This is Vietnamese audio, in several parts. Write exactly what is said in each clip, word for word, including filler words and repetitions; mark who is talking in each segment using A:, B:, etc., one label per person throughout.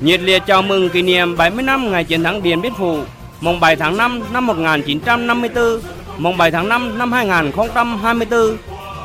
A: Nhiệt liệt chào mừng kỷ niệm bảy mươi năm ngày chiến thắng Điện Biên Phủ, mùng bảy tháng năm năm một nghìn chín trăm năm mươi tư, mùng bảy tháng năm năm hai nghìn không trăm hai mươi tư.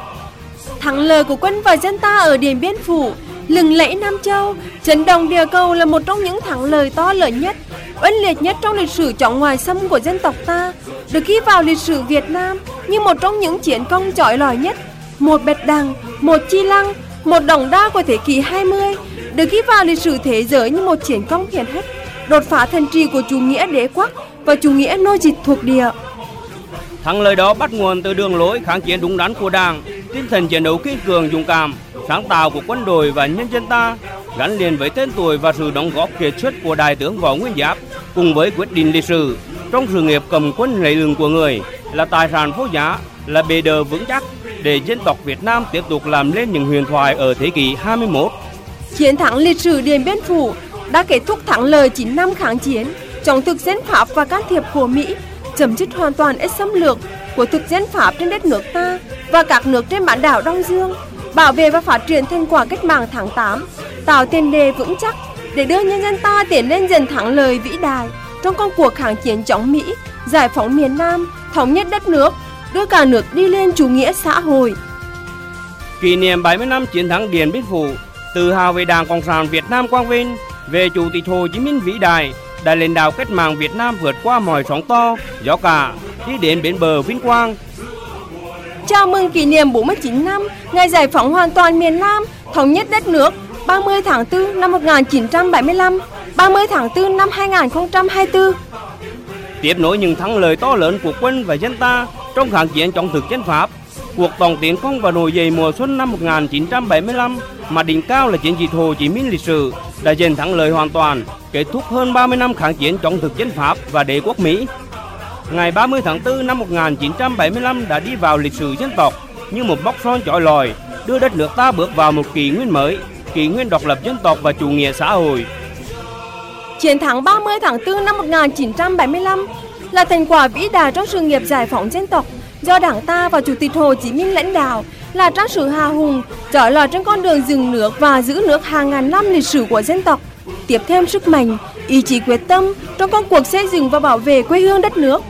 B: Thắng lợi của quân và dân ta ở Điện Biên Phủ, lừng lẫy Nam Châu, chấn động địa cầu là một trong những thắng lợi to lớn nhất, oanh liệt nhất trong lịch sử chống ngoại xâm của dân tộc ta, được ghi vào lịch sử Việt Nam như một trong những chiến công chói lọi nhất, một Bạch Đằng, một Chi Lăng, một Đống Đa của thế kỷ hai mươi, được ghi vào lịch sử thế giới như một chiến công hiển hách, đột phá thần trì của chủ nghĩa đế quốc và chủ nghĩa nô dịch thuộc địa.
A: Thắng lợi đó bắt nguồn từ đường lối kháng chiến đúng đắn của Đảng, tinh thần chiến đấu kiên cường dũng cảm, sáng tạo của quân đội và nhân dân ta, gắn liền với tên tuổi và sự đóng góp kiệt xuất của Đại tướng Võ Nguyên Giáp, cùng với quyết định lịch sử trong sự nghiệp cầm quân lấy lừng của người, là tài sản vô giá, là bệ đỡ vững chắc để dân tộc Việt Nam tiếp tục làm lên những huyền thoại ở thế kỷ hai mươi mốt.
B: Chiến thắng lịch sử Điện Biên Phủ đã kết thúc thắng lợi chín năm kháng chiến chống thực dân Pháp và can thiệp của Mỹ, chấm dứt hoàn toàn ách xâm lược của thực dân Pháp trên đất nước ta và các nước trên bán đảo Đông Dương, bảo vệ và phát triển thành quả cách mạng tháng tám, tạo tiền đề vững chắc để đưa nhân dân ta tiến lên dần thắng lợi vĩ đại trong công cuộc kháng chiến chống Mỹ, giải phóng miền Nam, thống nhất đất nước, đưa cả nước đi lên chủ nghĩa xã hội.
A: Kỷ niệm bảy mươi năm chiến thắng Điện Biên Phủ, tự hào về Đảng Cộng sản Việt Nam quang vinh, về Chủ tịch Hồ Chí Minh vĩ đại, đã lãnh đạo cách mạng Việt Nam vượt qua mọi sóng to, gió cả, đi đến bến bờ vinh quang.
B: Chào mừng kỷ niệm bốn mươi chín năm ngày giải phóng hoàn toàn miền Nam, thống nhất đất nước, ba mươi tháng tư năm một nghìn chín trăm bảy mươi lăm, ba mươi tháng tư năm hai nghìn không trăm hai mươi tư.
A: Tiếp nối những thắng lợi to lớn của quân và dân ta trong kháng chiến chống thực dân Pháp, cuộc tổng tiến công và nổi dậy mùa xuân năm một nghìn chín trăm bảy mươi lăm mà đỉnh cao là chiến dịch Hồ Chí Minh lịch sử đã giành thắng lợi hoàn toàn, kết thúc hơn ba mươi năm kháng chiến chống thực dân Pháp và đế quốc Mỹ. Ngày ba mươi tháng tư năm một nghìn chín trăm bảy mươi lăm đã đi vào lịch sử dân tộc như một mốc son chói lọi, đưa đất nước ta bước vào một kỷ nguyên mới, kỷ nguyên độc lập dân tộc và chủ nghĩa xã hội.
B: Chiến thắng ba mươi tháng tư năm một nghìn chín trăm bảy mươi lăm là thành quả vĩ đại trong sự nghiệp giải phóng dân tộc do Đảng ta và Chủ tịch Hồ Chí Minh lãnh đạo, là trang sử hào hùng chói lọi trên con đường dựng nước và giữ nước hàng ngàn năm lịch sử của dân tộc, tiếp thêm sức mạnh, ý chí quyết tâm trong công cuộc xây dựng và bảo vệ quê hương đất nước.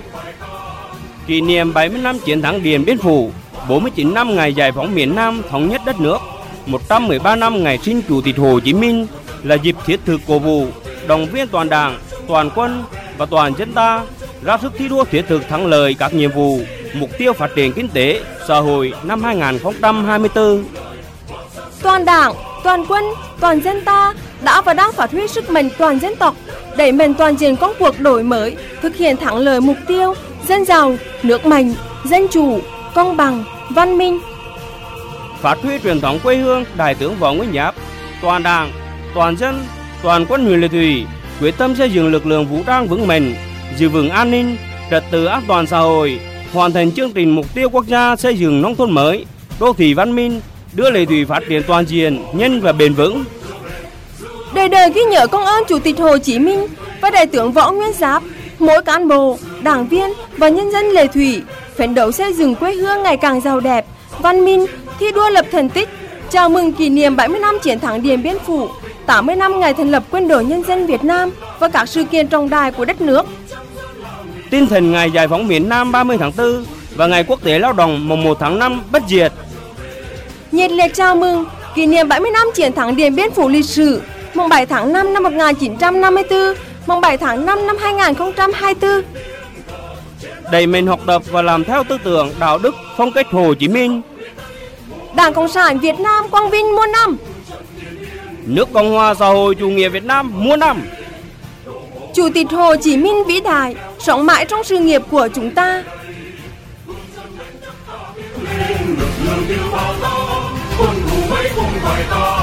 A: Kỷ niệm bảy mươi năm chiến thắng Điện Biên Phủ, bốn mươi chín năm ngày giải phóng miền Nam thống nhất đất nước, một trăm mười ba năm ngày sinh Chủ tịch Hồ Chí Minh là dịp thiết thực cổ vũ, động viên toàn Đảng, toàn quân và toàn dân ta ra sức thi đua thiết thực thắng lợi các nhiệm vụ, mục tiêu phát triển kinh tế, xã hội năm hai nghìn không trăm hai mươi tư.
B: Toàn Đảng, toàn quân, toàn dân ta đã và đang phát huy sức mạnh toàn dân tộc, đẩy mạnh toàn diện công cuộc đổi mới, thực hiện thắng lợi mục tiêu dân giàu, nước mạnh, dân chủ, công bằng, văn minh.
A: Phát huy truyền thống quê hương Đại tướng Võ Nguyên Giáp, toàn Đảng, toàn dân, toàn quân huyện Lệ Thủy quyết tâm xây dựng lực lượng vũ trang vững mạnh, giữ vững an ninh, trật tự an toàn xã hội, hoàn thành chương trình mục tiêu quốc gia xây dựng nông thôn mới, đô thị văn minh, đưa Lệ Thủy phát triển toàn diện, nhanh và bền vững.
B: Đời đời ghi nhớ công ơn Chủ tịch Hồ Chí Minh và Đại tướng Võ Nguyên Giáp, mỗi cán bộ, đảng viên và nhân dân Lệ Thủy phấn đấu xây dựng quê hương ngày càng giàu đẹp, văn minh, thi đua lập thành tích. Chào mừng kỷ niệm bảy mươi năm chiến thắng Điện Biên Phủ, tám mươi năm ngày thành lập Quân đội Nhân dân Việt Nam và các sự kiện trọng đại của đất nước.
A: Tinh thần ngày giải phóng miền Nam ba mươi tháng tư và ngày Quốc tế Lao động mùng một tháng năm bất diệt.
B: Nhiệt liệt chào mừng kỷ niệm bảy mươi năm chiến thắng Điện Biên Phủ lịch sử, mùng bảy tháng năm năm một nghìn chín trăm năm mươi tư, mùng bảy tháng năm năm hai nghìn không trăm hai mươi tư.
A: Đẩy mạnh học tập và làm theo tư tưởng, đạo đức, phong cách Hồ Chí Minh.
B: Đảng Cộng sản Việt Nam quang vinh muôn năm.
A: Nước Cộng hòa xã hội chủ nghĩa Việt Nam muôn năm.
B: Chủ tịch Hồ Chí Minh vĩ đại sống mãi trong sự nghiệp của chúng ta.
C: lực lượng tiêu bao to, quân thù mấy cùng phải ta.